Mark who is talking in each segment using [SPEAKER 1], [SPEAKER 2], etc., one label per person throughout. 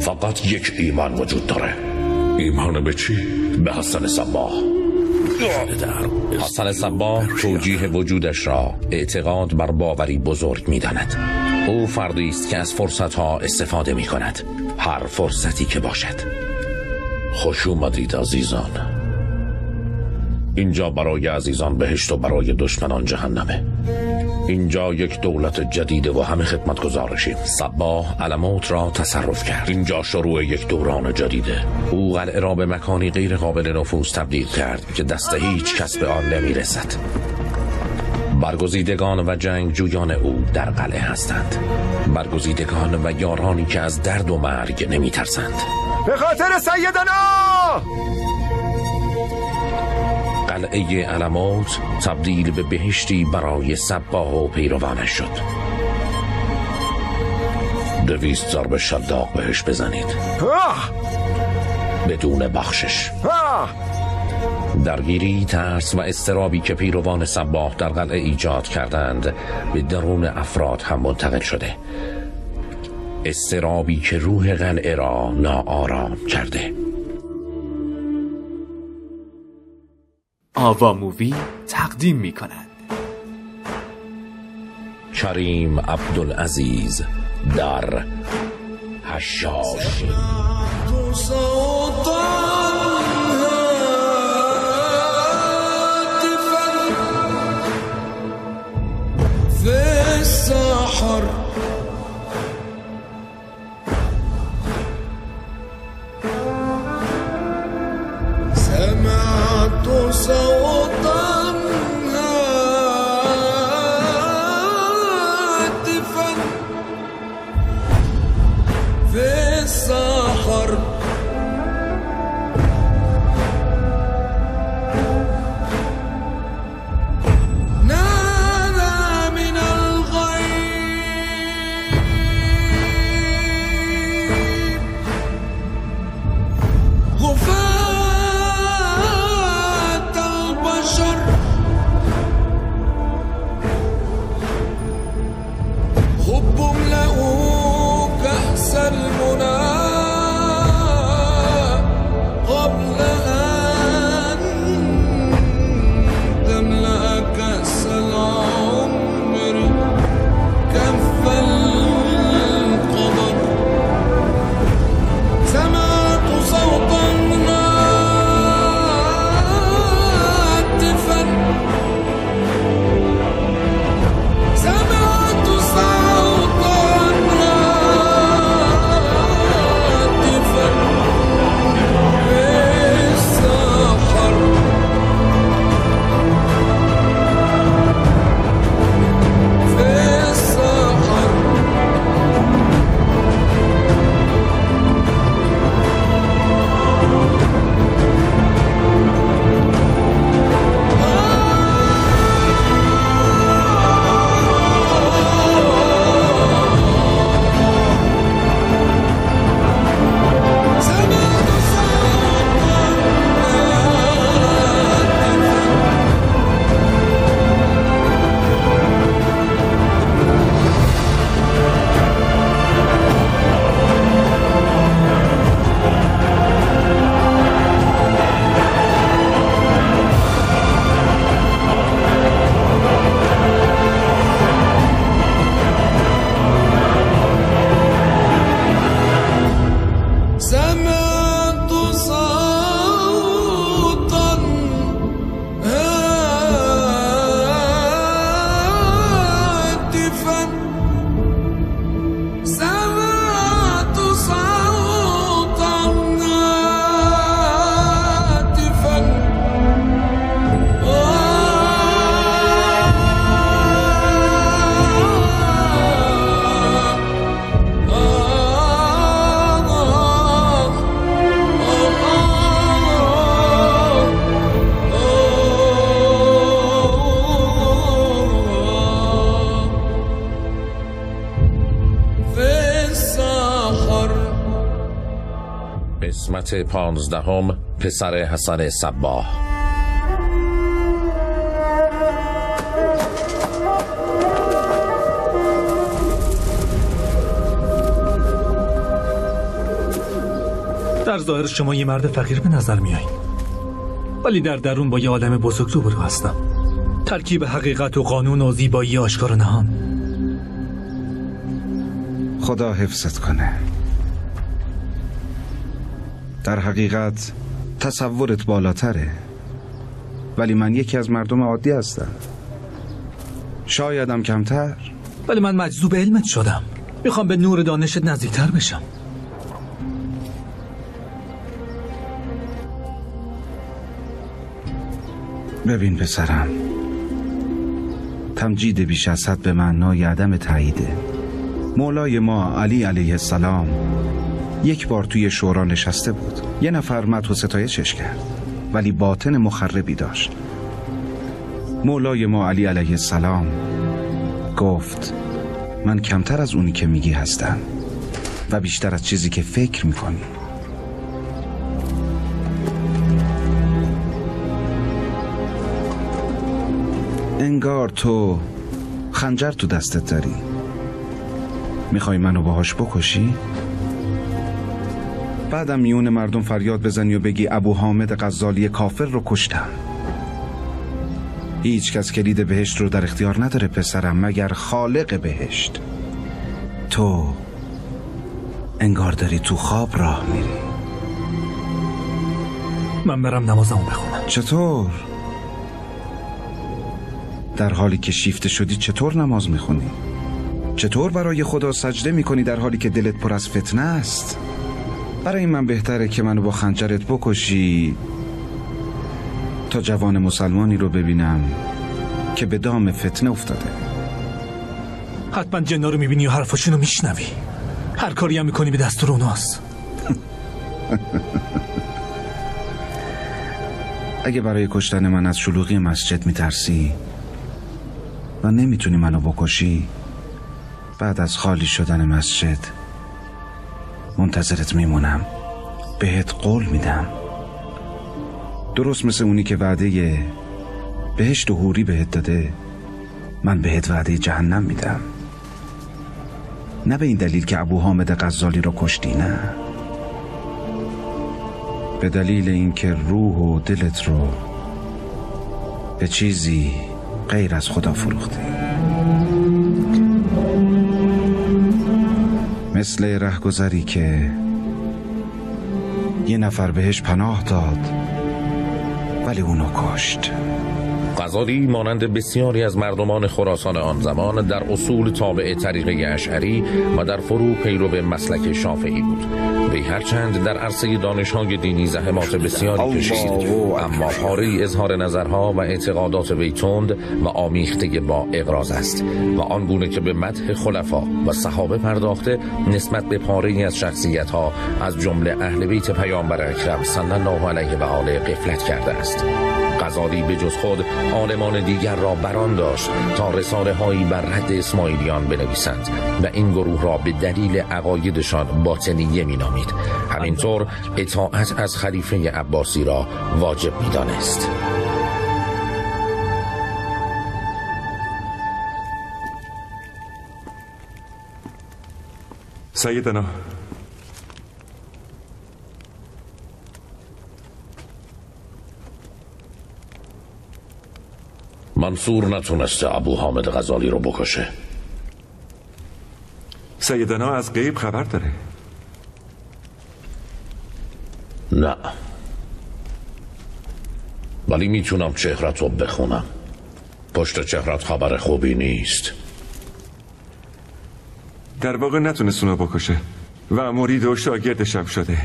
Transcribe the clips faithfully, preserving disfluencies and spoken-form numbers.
[SPEAKER 1] فقط یک ایمان وجود داره.
[SPEAKER 2] ایمان به چی؟
[SPEAKER 1] به حسن صباح. حسن صباح توجیه وجودش را اعتقاد بر باوری بزرگ می داند. او فردی است که از فرصتها استفاده می کند، هر فرصتی که باشد. خوش اومدید عزیزان. اینجا برای عزیزان بهشت و برای دشمنان جهنمه. اینجا یک دولت جدیده و همه خدمت گزارشیم. صباح علموت را تصرف کرد. اینجا شروع یک دوران جدیده. او قلعه را به مکانی غیر قابل نفوذ تبدیل کرد که دست هیچ کس به آن نمی رسد. برگزیدگان و جنگ جویان او در قلعه هستند. برگزیدگان و یارانی که از درد و مرگ نمی ترسند.
[SPEAKER 3] به خاطر سیدنا!
[SPEAKER 1] قلعه علموت تبدیل به بهشتی برای صباح و پیروانش شد. دویست ضرب شلاق بهش بزنید
[SPEAKER 3] آه!
[SPEAKER 1] بدون بخشش.
[SPEAKER 3] آه!
[SPEAKER 1] درگیری، ترس و اضطرابی که پیروان صباح در قلعه ایجاد کردند به درون افراد هم منتقل شده. اضطرابی که روح قلعه را ناآرام کرده.
[SPEAKER 4] آوا مووی تقدیم می کند
[SPEAKER 1] کریم عبدالعزیز در حشاشی. قسمت پانزدهم، پسر حسن صباح.
[SPEAKER 4] در ظاهر شما یه مرد فقیر به نظر میایین، ولی در درون با یه آدم بزرگ روبرو هستم. ترکیب حقیقت و قانون و زیبایی آشکار و نهان.
[SPEAKER 5] خدا حفظت کنه. در حقیقت تصورت بالاتره، ولی من یکی از مردم عادی هستم، شایدم کمتر.
[SPEAKER 4] ولی من مجذوب علمت شدم، میخوام به نور دانشت نزدیکتر بشم.
[SPEAKER 5] ببین پسرم، تمجید بیش از حد به معنای عدم تاییده. مولای ما علی علیه السلام یک بار توی شورا نشسته بود، یه نفر مدح و ستایشش کرد، ولی باطن مخربی داشت. مولای ما علی علیه السلام گفت من کمتر از اونی که میگی هستم و بیشتر از چیزی که فکر میکنی. انگار تو خنجر تو دستت داری، میخوای منو باهاش بکشی؟ بعدم میون مردم فریاد بزنی و بگی ابو حامد غزالی کافر رو کشتم. هیچ کس کلید بهشت رو در اختیار نداره پسرم مگر خالق بهشت. تو انگار داری تو خواب راه میری.
[SPEAKER 4] من برم نمازمو بخونم.
[SPEAKER 5] چطور؟ در حالی که شیفته شدی چطور نماز میخونی؟ چطور برای خدا سجده میکنی در حالی که دلت پر از فتنه است؟ برای من بهتره که منو با خنجرت بکشی تا جوان مسلمانی رو ببینم که به دام فتنه افتاده.
[SPEAKER 4] حتما جنا رو میبینی و حرفاشونو میشنوی. هر کاری هم میکنی به دستور اوناست.
[SPEAKER 5] اگه برای کشتن من از شلوغی مسجد میترسی و نمیتونی منو بکشی، بعد از خالی شدن مسجد منتظرت میمونم، بهت قول میدم. درست مثل اونی که وعده بهشت و حوری بهت داده، من بهت وعده جهنم میدم. نه به این دلیل که ابو حامد غزالی رو کشتی، نه، به دلیل اینکه روح و دلت رو به چیزی غیر از خدا فروختی. مثل رهگذری که یه نفر بهش پناه داد ولی اونو کشت.
[SPEAKER 1] غزالی مانند بسیاری از مردمان خراسان آن زمان در اصول تابع طریقه اشعری و در فروع پیرو به مسلک شافعی بود. وی هرچند در عرصه دانش‌های دینی زحمات بسیاری کشید، اما پاره اظهار نظرها و اعتقادات وی تند و آمیخته با اغراض است و آنگونه که به مدح خلفا و صحابه پرداخته نسبت به پاره‌ای از شخصیت‌ها از جمله اهل بیت پیامبر اکرم صلی الله علیه و آله غفلت کرده است. غزالی به جز خود عالمان دیگر را بران داشت تا رساله هایی بر رد اسماعیلیان بنویسند و این گروه را به دلیل عقایدشان باطنیه می نامید. همینطور اطاعت از خلیفه عباسی را واجب می دانست.
[SPEAKER 3] سیدنا،
[SPEAKER 1] منصور نتونسته ابو حامد غزالی رو بکشه.
[SPEAKER 3] سیدنا از غیب خبر داره؟
[SPEAKER 1] نه، ولی میتونم چهرت رو بخونم. پشت چهرت خبر خوبی نیست.
[SPEAKER 3] در واقع نتونست اونو بکشه و مرید و شاگردشم شده.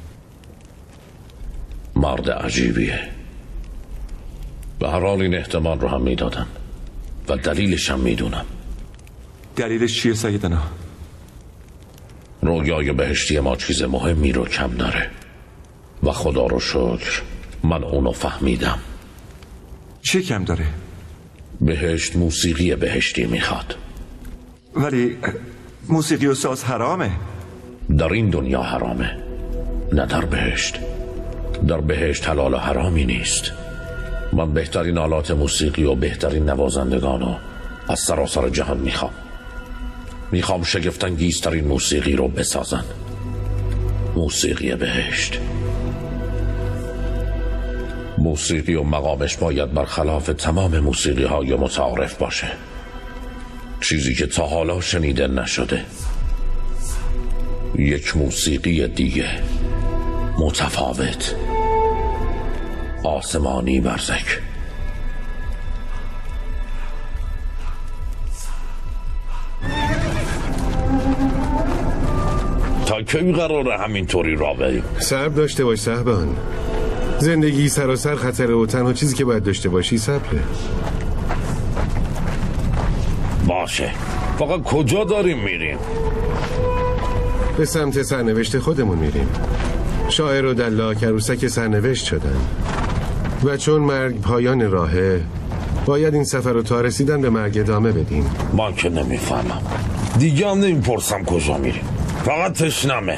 [SPEAKER 1] مرد عجیبیه. به هر حال این احتمال رو هم میدادم و دلیلش هم میدونم.
[SPEAKER 3] دلیلش چیه سیدنا؟
[SPEAKER 1] رویای بهشتی ما چیز مهمی رو کم داره و خدا رو شکر من اونو فهمیدم.
[SPEAKER 3] چه کم داره؟
[SPEAKER 1] بهشت موسیقی بهشتی میخواد.
[SPEAKER 3] ولی موسیقی و ساز حرامه.
[SPEAKER 1] در این دنیا حرامه، نه در بهشت. در بهشت حلال و حرامی نیست. من بهترین آلات موسیقی و بهترین نوازندگانو از سراسر جهان میخوام. میخوام شگفت‌انگیزترین موسیقی رو بسازن. موسیقی بهشت. موسیقی و مقامش باید برخلاف تمام موسیقی های متعارف باشه، چیزی که تا حالا شنیده نشده. یک موسیقی دیگه، متفاوت، آسمانی برزک. تا کی قراره همینطوری را بریم؟
[SPEAKER 6] صبر داشته باش صاحبان. زندگی سراسر خطره و تنها چیزی که باید داشته باشی صبره.
[SPEAKER 1] باشه، فقط کجا داریم میریم؟
[SPEAKER 6] به سمت سرنوشت خودمون میریم. شاعر و دلاک عروسک سرنوشت شدن و چون مرگ پایان راهه، باید این سفر رو تا رسیدن به مرگ ادامه بدیم.
[SPEAKER 1] من که نمیفهمم، دیگه هم نمیپرسم کجا میریم، فقط تشنمه.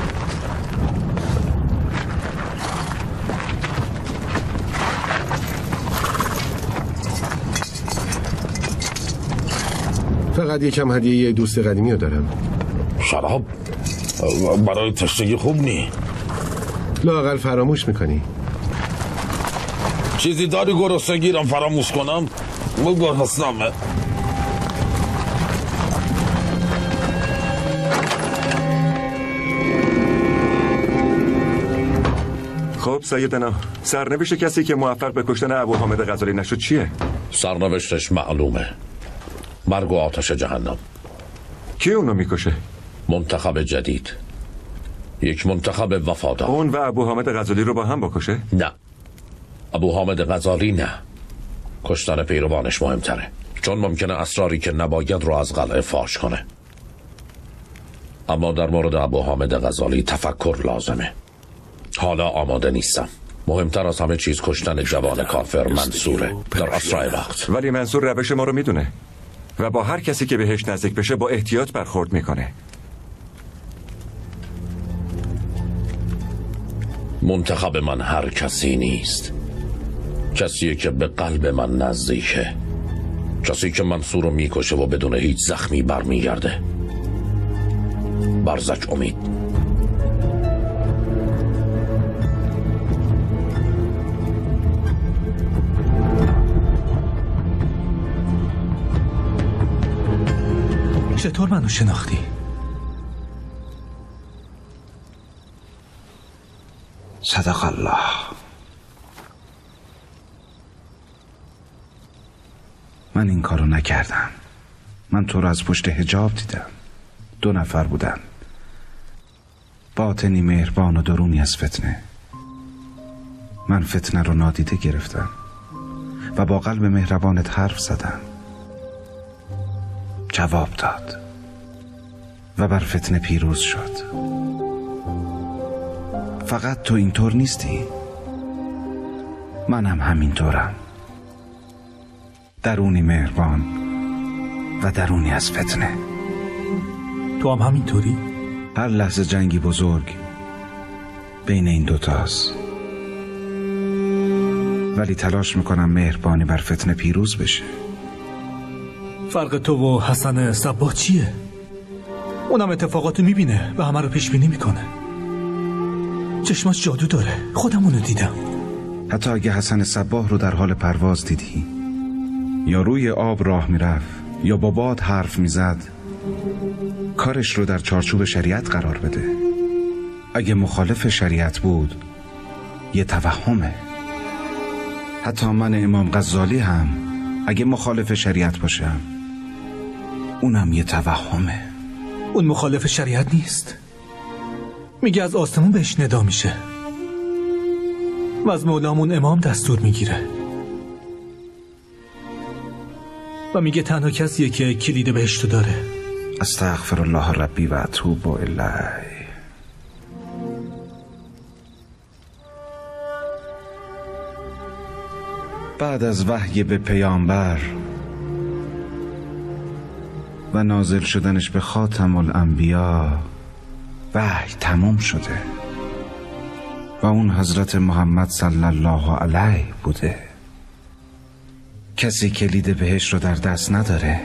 [SPEAKER 6] فقط یکم هدیه یه دوست قدیمی رو دارم.
[SPEAKER 1] شراب؟ برای تشنگی خوب نی؟
[SPEAKER 6] لااقل فراموش میکنی.
[SPEAKER 1] چیزی داری گرسنگیرم فراموش کنم؟ بگو حسنامه.
[SPEAKER 3] خب سیدنا، سرنوشت کسی که موفق به کشتن ابو حامد غزالی نشد چیه؟
[SPEAKER 1] سرنوشتش معلومه، مرگ و آتش جهنم.
[SPEAKER 3] کی اونو میکشه؟
[SPEAKER 1] منتخب جدید، یک منتخب وفادار.
[SPEAKER 3] اون و ابو حامد غزالی رو با هم بکشه؟
[SPEAKER 1] نه، ابو حامد غزالی نه، کشتن پیروانش مهمتره، چون ممکنه اسراری که نباید رو از قلعه فاش کنه. اما در مورد ابو حامد غزالی تفکر لازمه. حالا آماده نیستم. مهمتر از همه چیز کشتن جوان کافر منصوره در اسرع وقت.
[SPEAKER 3] ولی منصور روش ما رو میدونه و با هر کسی که بهش نزدیک بشه با احتیاط برخورد میکنه.
[SPEAKER 1] منتخب من هر کسی نیست، کسیه که به قلب من نزدیکه، کسی که منصور رو میکشه و بدون هیچ زخمی برمیگرده. برزک امید.
[SPEAKER 4] چطور منو شناختی؟
[SPEAKER 5] صدق الله. من این کارو نکردم. من تو رو از پشت حجاب دیدم. دو نفر بودن، باطنی مهربان و درونی از فتنه. من فتنه رو نادیده گرفتم و با قلب مهربانت حرف زدم. جواب داد و بر فتنه پیروز شد. فقط تو اینطور نیستی، منم همینطورم. درونی مهربان و درونی از فتنه.
[SPEAKER 4] تو هم همینطوری؟
[SPEAKER 5] هر لحظه جنگی بزرگ بین این دوتاست، ولی تلاش میکنم مهربانی بر فتنه پیروز بشه.
[SPEAKER 4] فرق تو و حسن صباح چیه؟ اونم اتفاقاتو میبینه و همه رو پیش بینی میکنه. چشماش جادو داره، خودم اونو دیدم.
[SPEAKER 5] حتی اگه حسن صباح رو در حال پرواز دیدی، یا روی آب راه میرفت یا با باد حرف میزد، کارش رو در چارچوب شریعت قرار بده. اگه مخالف شریعت بود یه توهمه. حتی من امام غزالی هم اگه مخالف شریعت باشم اونم یه توهمه.
[SPEAKER 4] اون مخالف شریعت نیست، میگه از آسمون بهش ندا میشه و از مولامون امام دستور میگیره و میگه تنها کسیه که کلید بهشتو داره.
[SPEAKER 5] استغفر الله ربی و اتوب الیه. بعد از وحی به پیامبر و نازل شدنش به خاتم الانبیا، وحی تموم شده و اون حضرت محمد صلی الله علیه بوده. کسی کلید بهش رو در دست نداره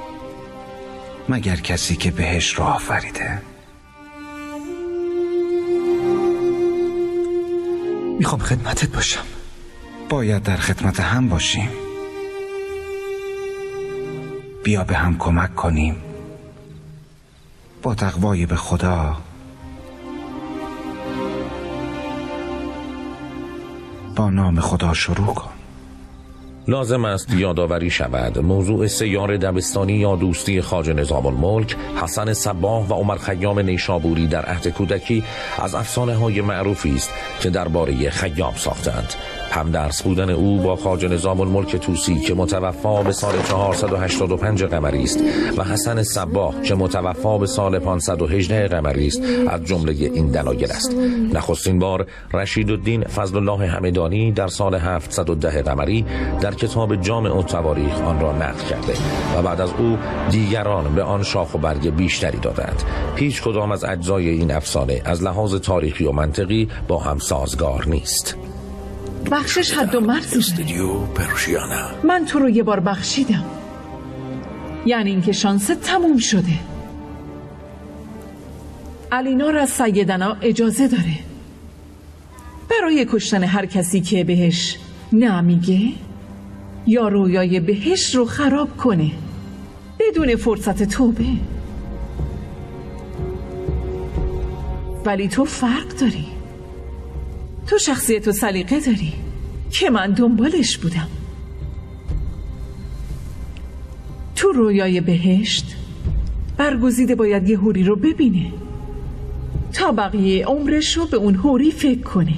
[SPEAKER 5] مگر کسی که بهش رو آفریده.
[SPEAKER 4] میخوام خدمتت باشم.
[SPEAKER 5] باید در خدمت هم باشیم. بیا به هم کمک کنیم. با تقوای به خدا با نام خدا شروع کن.
[SPEAKER 1] لازم است یادآوری شود موضوع سیار دبستانی یا دوستی خواجه نظام الملک، حسن صباح و عمر خیام نیشابوری در عهد کودکی از افسانه های معروفی است که درباره خیام ساختند. همدرس بودن او با خواجه نظام الملک طوسی که متوفا به سال چهارصد و هشتاد و پنج قمری است و حسن صباح که متوفا به سال پانصد و هجده قمری است از جمله این دلایل است. نخستین بار رشیدالدین فضل الله همدانی در سال هفتصد و ده قمری در کتاب جامع التواریخ آن را نقل کرده و بعد از او دیگران به آن شاخ و برگ بیشتری دادند. هیچ کدام از اجزای این افسانه از لحاظ تاریخی و منطقی با هم سازگار نیست.
[SPEAKER 7] بخشش حد و مرزی داره. من تو رو یه بار بخشیدم، یعنی اینکه شانست تموم شده. علینار از سیدنا اجازه داره برای کشتن هر کسی که بهش نمیگه یا رویای بهش رو خراب کنه بدون فرصت توبه. ولی تو فرق داری، تو شخصیت و سلیقه داری که من دنبالش بودم. تو رویای بهشت برگزیده باید یه حوری رو ببینه تا بقیه عمرش رو به اون حوری فکر کنه.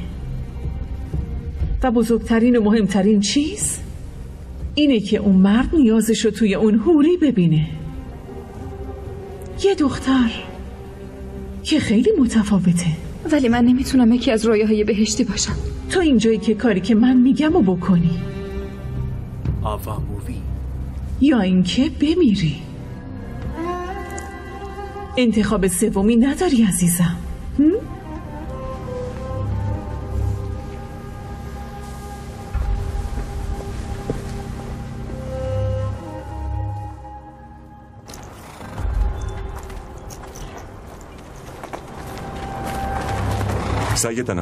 [SPEAKER 7] و بزرگترین و مهمترین چیز اینه که اون مرد نیازش رو توی اون حوری ببینه. یه دختر که خیلی متفاوته.
[SPEAKER 8] ولی من نمیتونم یکی از رویاهای بهشتی باشم.
[SPEAKER 7] تو اینجایی که کاری که من میگم رو بکنی
[SPEAKER 9] آوا مووی
[SPEAKER 7] یا اینکه بمیری. انتخاب سومی نداری عزیزم. هم؟
[SPEAKER 3] سیدنا،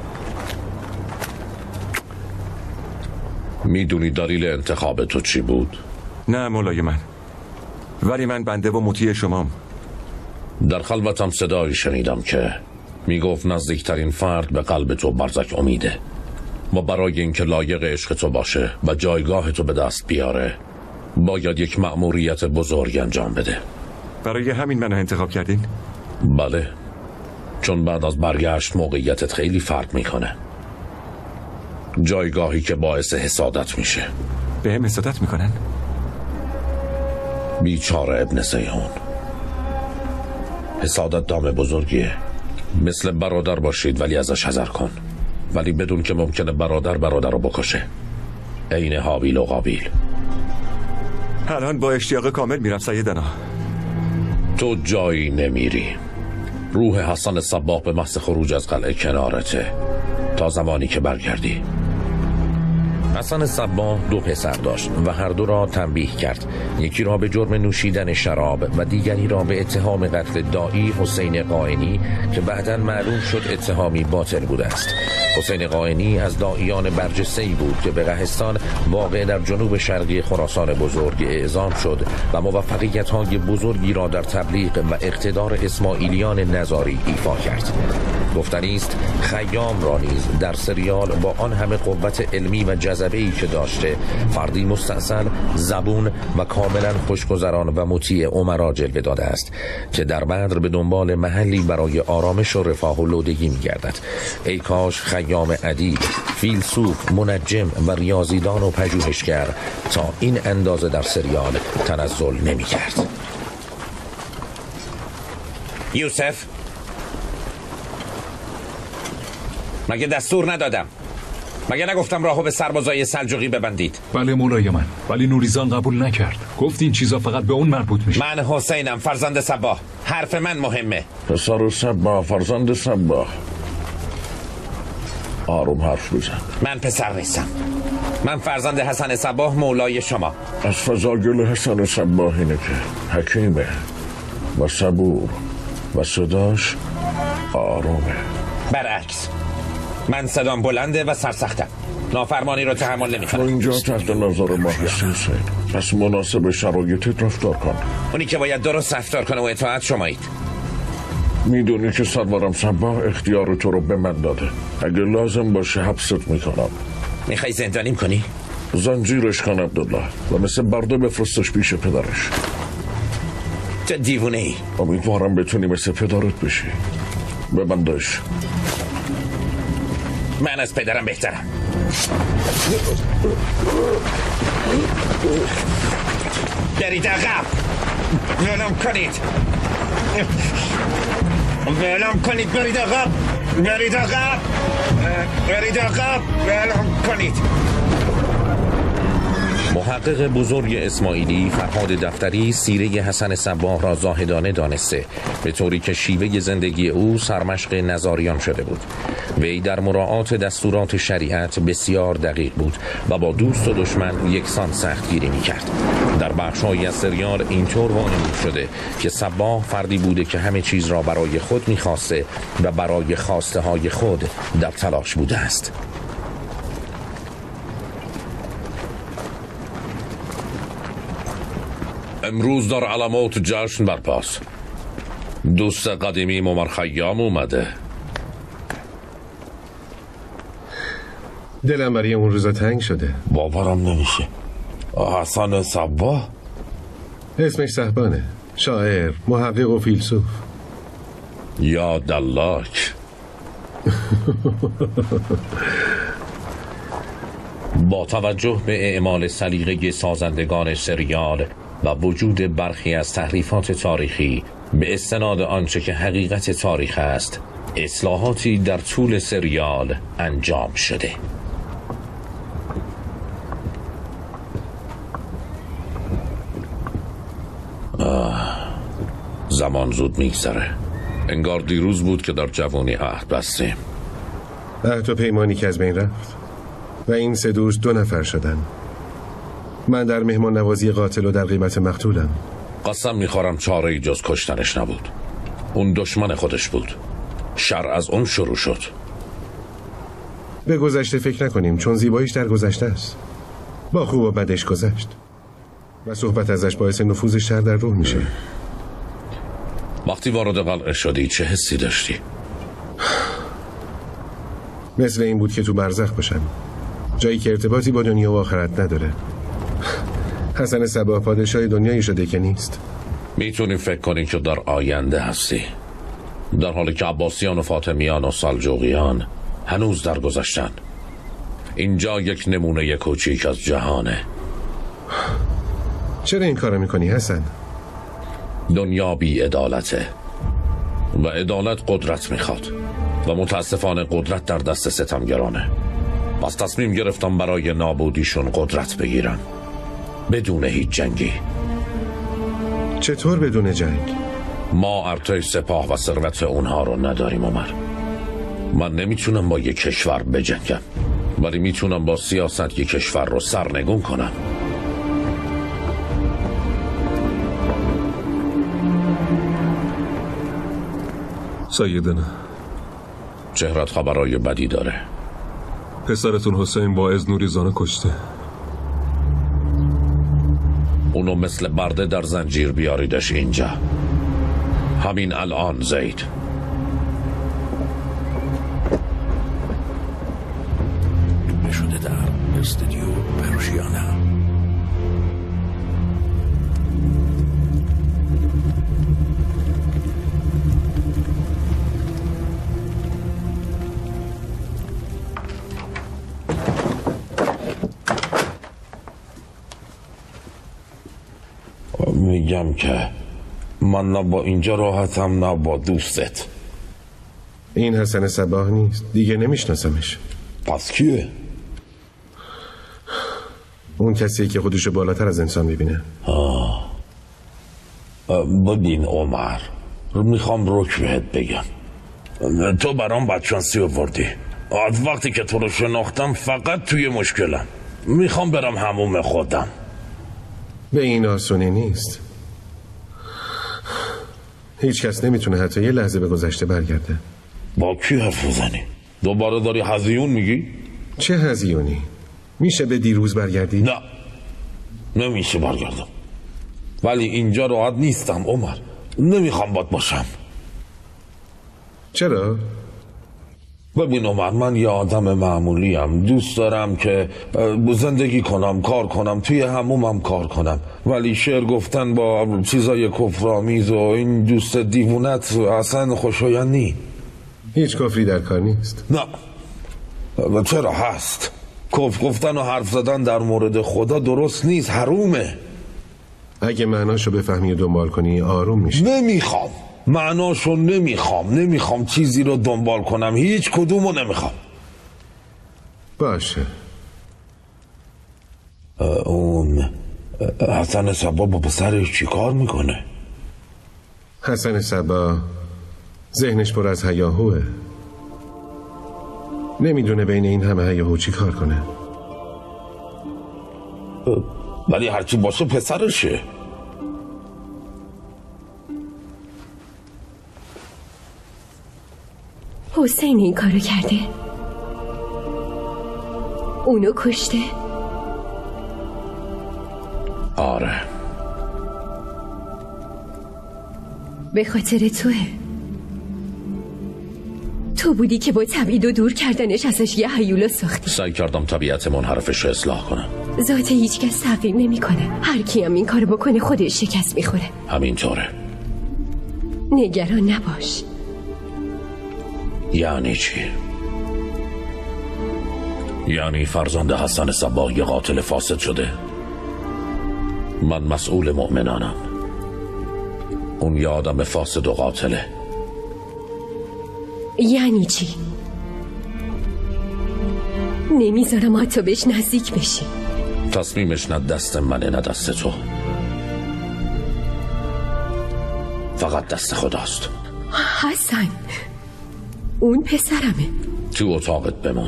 [SPEAKER 1] میدونی دلیل انتخاب تو چی بود؟
[SPEAKER 3] نه مولای من، ولی من بنده و مطیع شمام.
[SPEAKER 1] در خلوتم صدایی شنیدم که میگفت نزدیکترین فرد به قلب تو برزک امیده و برای اینکه لایق عشق تو باشه و جایگاه تو به دست بیاره باید یک مأموریت بزرگ انجام بده.
[SPEAKER 3] برای همین منو انتخاب کردین؟
[SPEAKER 1] بله، چون بعد از برگشت موقعیتت خیلی فرق میکنه. جایگاهی که باعث حسادت میشه.
[SPEAKER 3] به هم حسادت میکنن؟
[SPEAKER 1] بیچاره ابن سیحون. حسادت دام بزرگیه. مثل برادر باشید ولی ازش حذر کن، ولی بدون که ممکنه برادر برادر رو بکشه. عین حابیل و قابیل.
[SPEAKER 3] الان با اشتیاق کامل میرم سیدنا.
[SPEAKER 1] تو جایی نمیری. روح حسن صباح به محض خروج از قلعه کنارته تا زمانی که برگردی. حسن صباح دو پسر داشت و هر دو را تنبیه کرد. یکی را به جرم نوشیدن شراب و دیگری را به اتهام قتل داعی حسین قائنی که بعداً معلوم شد اتهامی باطل بوده است. حسین قائنی از داعیان برجسته‌ای بود که به قهستان واقع در جنوب شرقی خراسان بزرگ اعزام شد و موفقیت‌های بزرگی را در تبلیغ و اقتدار اسماعیلیان نظاری ایفا کرد. گفتنی است خیام را نیز در سریال با آن همه قوت علمی و جذبه‌ای که داشته فردی مستاصل، زبون و کاملا خوشگذران و مطیع امرا جلوه داده است که در بدر به دنبال محلی برای آرامش و رفاه و لودگی می‌گردد. ای کاش خیام ادیب، فیلسوف، منجم و ریاضیدان و پژوهشگر تا این اندازه در سریال تنزل نمی‌کرد. یوسف، مگه دستور ندادم؟ مگه نگفتم راهو به سربازای سلجوقی ببندید؟
[SPEAKER 9] بله مولای من، ولی نوریزان قبول نکرد. گفت این چیزا فقط به اون مربوط میشه.
[SPEAKER 1] من حسینم، فرزند صباح. حرف من مهمه.
[SPEAKER 2] پسر صباح، فرزند صباح. آروم حرف بزن.
[SPEAKER 1] من پسر نیستم. من فرزند حسن صباح مولای شما.
[SPEAKER 2] از فضایل حسن صباح اینه که حکیمه و صبور و صداش آرومه.
[SPEAKER 1] برعکس، من صدام بلنده و سرسختم. نافرمانی رو تحمل نمی‌کنم.
[SPEAKER 2] اینجا تحت نظر ما هستیم سید. پس مناسب شرایطت رفتار کن.
[SPEAKER 1] اونی که باید درست رفتار کنه و اطاعت شمایید.
[SPEAKER 2] میدونی که سرورم صباح اختیار تو رو به من داده. اگه لازم باشه حبست میکنم.
[SPEAKER 1] میخوای زندانیم کنی؟
[SPEAKER 2] زنجیرش کن عبدالله و مثل برده بفرستش پیش پدرش.
[SPEAKER 1] چه دیوونه ای.
[SPEAKER 2] امیدوارم بتونی مثل پدرت بشی. ببندش.
[SPEAKER 1] من از پدرم بهترم. برید عقب. ولم کنید. ولم کنید. برید عقب. برید عقب. برید عقب. ولم کنید. محقق بزرگ اسماعیلی فرهاد دفتری سیره حسن صباح را زاهدانه دانسته، به طوری که شیوه زندگی او سرمشق نظاریان شده بود. وی در مراعات دستورات شریعت بسیار دقیق بود و با دوست و دشمن یکسان سختگیری می‌کرد. در بخش‌هایی از سریال اینطور وانمود شده که صباح فردی بوده که همه چیز را برای خود می‌خواسته و برای خواسته های خود در تلاش بوده است. امروز در علامات جشن برپاست. دوست قدیمی عمر خیام اومده.
[SPEAKER 6] دلم برای اون روزا تنگ شده.
[SPEAKER 2] باورم نمیشه. حسن صباح
[SPEAKER 6] اسمش صهبانه. شاعر، محقق و فیلسوف.
[SPEAKER 1] یا دلاک. با توجه به اعمال سلیقه سازندگان سریال و وجود برخی از تحریفات تاریخی به استناد آنچه که حقیقت تاریخ است، اصلاحاتی در طول سریال انجام شده. آه. زمان زود میگذره. انگار دیروز بود که در جوانی عهد بستیم.
[SPEAKER 6] عهد و پیمانی که از بین رفت و این سه دوست دو نفر شدن. من در مهمان نوازی قاتل و در قیمت مقتولم.
[SPEAKER 1] قسم میخورم چاره‌ای جز کشتنش نبود. اون دشمن خودش بود. شر از اون شروع شد.
[SPEAKER 6] به گذشته فکر نکنیم، چون زیباییش در گذشته است. با خوب و بدش گذشت و صحبت ازش باعث نفوذ شر در روح میشه.
[SPEAKER 1] وقتی وارد قلعه شدی چه حسی داشتی؟
[SPEAKER 6] مثل این بود که تو برزخ باشم، جایی که ارتباطی با دنیا و آخرت نداره. حسن صباح پادشاه دنیایی شده که نیست.
[SPEAKER 1] میتونی فکر کنی که در آینده هستی، در حالی که عباسیان و فاطمیان و سلجوقیان هنوز در گذشتن. اینجا یک نمونه کوچیک از جهانه.
[SPEAKER 6] چرا این کارو میکنی حسن؟
[SPEAKER 1] دنیا بی عدالته و عدالت قدرت میخواد و متاسفانه قدرت در دست ستمگرانه. پس تصمیم گرفتم برای نابودیشون قدرت بگیرم بدون هیچ جنگی.
[SPEAKER 6] چطور بدون جنگ؟
[SPEAKER 1] ما ارتش سپاه و ثروت اونها رو نداریم عمر. من نمیتونم با یک کشور بجنگم، ولی میتونم با سیاست یک کشور رو سرنگون کنم.
[SPEAKER 9] سیدنا،
[SPEAKER 1] چهرت خبرای بدی داره.
[SPEAKER 9] پسرتون حسین واعظ نوریزانه کشته.
[SPEAKER 1] اونو مثل برده در زنجیر بیاریدش اینجا همین الان. زید دوبله شده در استودیو پروشیانه. میگم که من نه با اینجا راحتم نه با دوستت.
[SPEAKER 6] این حسن صباح نیست، دیگه نمیشناسمش.
[SPEAKER 1] پس کیه؟
[SPEAKER 6] اون کسیه که خودشو بالاتر از انسان میبینه.
[SPEAKER 1] آه. ببین عمر، میخوام رک بهت بگم. تو برام بدشانسی آوردی. از وقتی که تو رو شناختم فقط توی مشکلم. میخوام برم حموم خودم.
[SPEAKER 6] به این آسونی نیست. هیچ کس نمیتونه حتی یه لحظه به گذشته برگرده.
[SPEAKER 1] با کی حرف بزنی؟ دوباره داری هزیون میگی؟
[SPEAKER 6] چه هزیونی؟ میشه به دیروز برگردی؟
[SPEAKER 1] نه نمیشه برگردم، ولی اینجا راحت نیستم عمر. نمیخوام باد باشم.
[SPEAKER 6] چرا؟
[SPEAKER 1] ببین عمر، من یه آدم معمولیم. دوست دارم که زندگی کنم، کار کنم، توی همومم کار کنم، ولی شعر گفتن با چیزای کفرآمیز و این دوست دیوونت اصلا خوشایند نی.
[SPEAKER 6] هیچ کفری در کار نیست.
[SPEAKER 1] نه. چرا هست؟ کفر گفتن و حرف زدن در مورد خدا درست نیست، حرومه.
[SPEAKER 6] اگه معناشو بفهمی و دنبال کنی آروم میشه.
[SPEAKER 1] نمیخوام معناشو، نمیخوام نمیخوام چیزی رو دنبال کنم، هیچ کدومو نمیخوام.
[SPEAKER 6] باشه.
[SPEAKER 1] اون حسن صبا با پسرش چی کار میکنه؟
[SPEAKER 6] حسن صبا ذهنش پر از هیاهوه. نمیدونه بین این همه هیاهو چی کار کنه.
[SPEAKER 1] ولی هرچی باشه پسرشه.
[SPEAKER 10] حسین این کارو کرده، اونو کشته.
[SPEAKER 1] آره،
[SPEAKER 10] به خاطر توه. تو بودی که با تبعید و دور کردنش ازش یه هیولا ساختی.
[SPEAKER 1] سعی کردم طبیعت منحرفش رو اصلاح کنم.
[SPEAKER 10] ذات هیچ کس تغییر نمی کنه. هر کی هم این کارو بکنه خودش شکست میخوره.
[SPEAKER 1] همینطوره.
[SPEAKER 10] نگران نباش.
[SPEAKER 1] یعنی چی؟ یعنی فرزند حسن صبا یه قاتل فاسد شده؟ من مسئول مؤمنانم، اون یه آدم فاسد و قاتله.
[SPEAKER 10] یعنی چی؟ نمیذارم حتی بهش نزدیک بشی.
[SPEAKER 1] تصمیمش نه دست منه نه دست تو، فقط دست خداست.
[SPEAKER 10] حسن، اون پسرمه.
[SPEAKER 1] تو اتاقت بمون.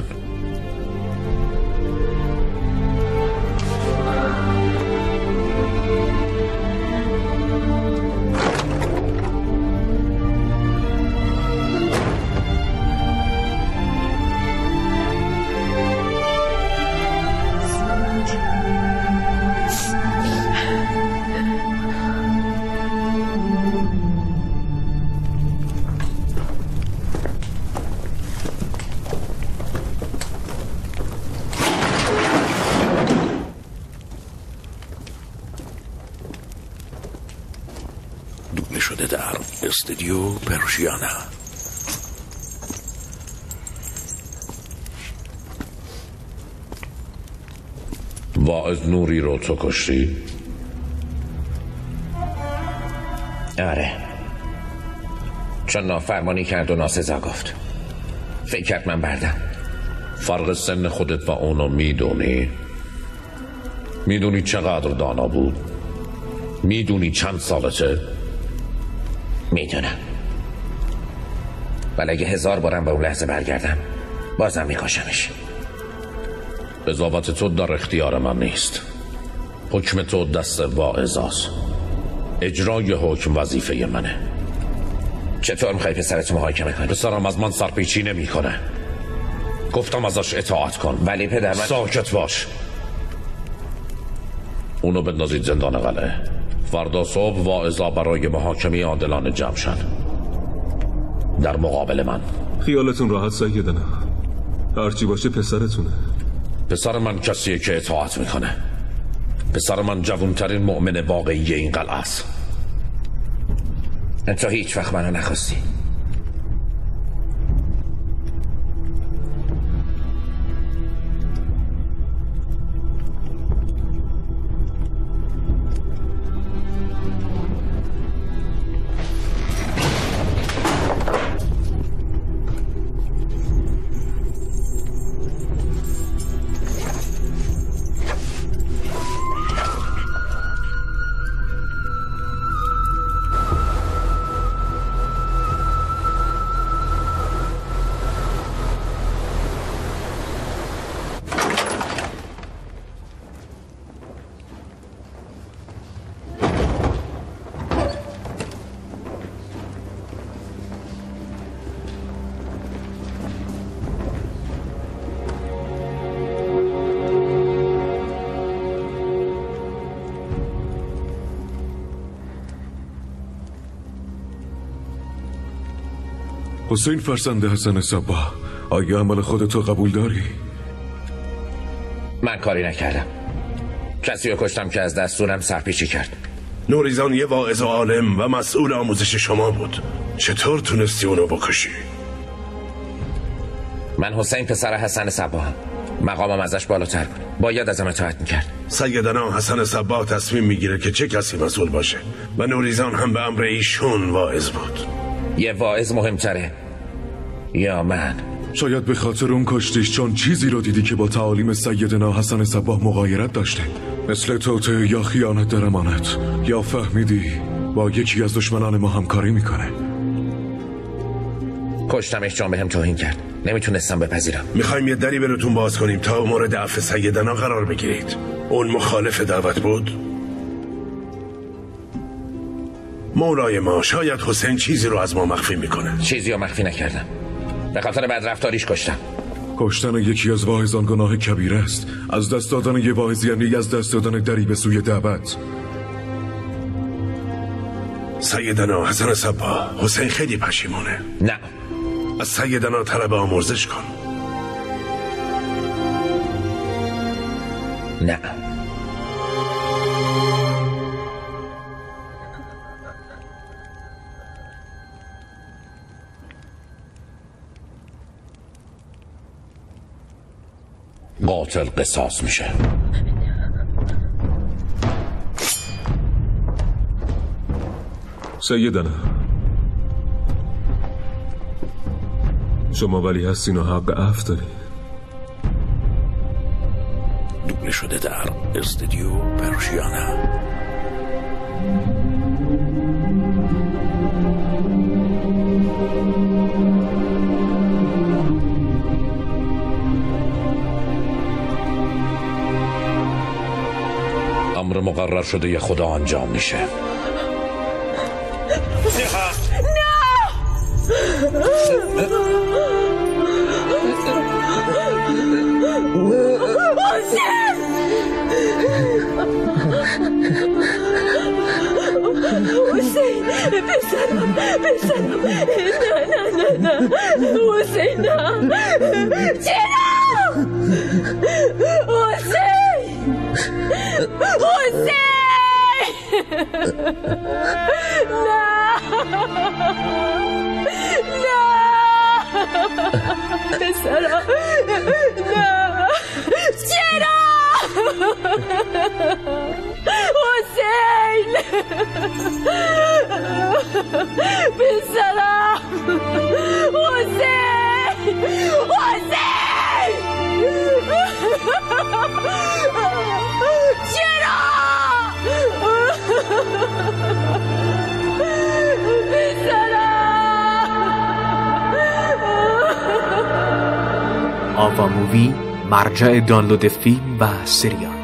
[SPEAKER 11] شده در استودیو پرشیانا.
[SPEAKER 1] واعظ نوری رو تو کشتی؟
[SPEAKER 12] آره، چون نافرمانی کرد و ناسزا گفت. فکر کرد من بردم.
[SPEAKER 1] فرق سن خودت و اونو میدونی؟ میدونی چقدر دانا بود؟ میدونی چند سالته؟
[SPEAKER 12] میدونم، ولی اگه هزار بارم به اون لحظه برگردم بازم میکشمش.
[SPEAKER 1] قضاوت تو در اختیار من نیست. حکم تو دست واعظاست. اجرای حکم وظیفه منه.
[SPEAKER 12] چطور میخوای پسرتو محاکمه کنی؟
[SPEAKER 1] پسرم از من سرپیچی نمیکنه. گفتم ازش اطاعت کن.
[SPEAKER 12] ولی پدر من...
[SPEAKER 1] ساکت باش. اونو بندازید زندان قلعه. فردا صبح واعظا برای محاکمه عادلانه جمع شن در مقابل من.
[SPEAKER 9] خیالتون راحت سیدنا، هرچی باشه پسرتونه.
[SPEAKER 1] پسر من کسیه که اطاعت میکنه. پسر من جوانترین مؤمن واقعی این قلعه است.
[SPEAKER 12] تو هیچ وقت منو نخواستی.
[SPEAKER 13] حسین فرزند حسن صباح، آیا عمل خودتو قبول داری؟
[SPEAKER 12] من کاری نکردم. کسی رو کشتم که از دستورم سرپیچی کرد.
[SPEAKER 11] نوریزان یه واعظ و عالم و مسئول آموزش شما بود. چطور تونستی اونو بکشی؟
[SPEAKER 12] من حسین پسر حسن صباحم. مقامم ازش بالاتر بود. باید ازم اطاعت میکرد.
[SPEAKER 11] سیدنا حسن صباح تصمیم میگیره که چه کسی مسئول باشه و نوریزان هم به امر ایشون واعظ بود.
[SPEAKER 12] یه واعظ مهمتره یا من؟
[SPEAKER 13] شاید به خاطر اون کشتیش چون چیزی رو دیدی که با تعالیم سیدنا حسن صباح مغایرت داشته، مثل توته یا خیانت در امانت، یا فهمیدی با یکی از دشمنان ما همکاری میکنه.
[SPEAKER 12] کشتمش چون به هم توهین کرد. نمیتونستم بپذیرم.
[SPEAKER 11] میخوایم یه دری براتون باز کنیم تا مورد عفو سیدنا قرار بگیرید. اون مخالف دعوت بود؟ مولای ما، شاید حسین چیزی رو از ما مخفی میکنه.
[SPEAKER 12] چیزی رو مخفی نکردم. به خاطر بدرفتاریش کشتم.
[SPEAKER 13] کشتن یکی از واعظان گناه کبیره است. از دست دادن یه واعظ یعنی از دست دادن دری به سوی دعوت.
[SPEAKER 11] سیدنا حسن صباح، حسین خیلی پشیمونه.
[SPEAKER 12] نه.
[SPEAKER 11] از سیدنا طلب آمرزش کن.
[SPEAKER 12] نه.
[SPEAKER 1] قاتل قصاص میشه.
[SPEAKER 14] سیدنا، شما ولی هستین و حق عفو دارید.
[SPEAKER 11] دوبله شده در استودیو پرشیانه.
[SPEAKER 1] امر مقرر شده ی خدا انجام میشه.
[SPEAKER 15] حسین بسرم بسرم نه نه نه نه حسین نه چرا حسین حسین نه نه بسرم نه چرا حسین بسرم حسین حسین چرا
[SPEAKER 16] آوا مووی، مرجع دانلود فیلم و سریال.